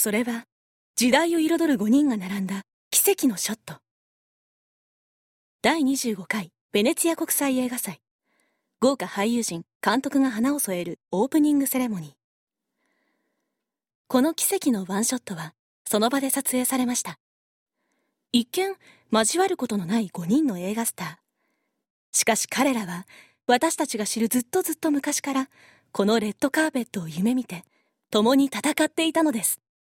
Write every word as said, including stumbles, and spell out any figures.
それは時代を彩るごにんが並んだ奇跡のショット。だいにじゅうごかいベネツィア国際映画祭、豪華俳優陣監督が花を添えるオープニングセレモニー。この奇跡のワンショットはその場で撮影されました。一見交わることのないごにんの映画スター。しかし彼らは私たちが知るずっとずっと昔からこのレッドカーペットを夢見て共に戦っていたのです。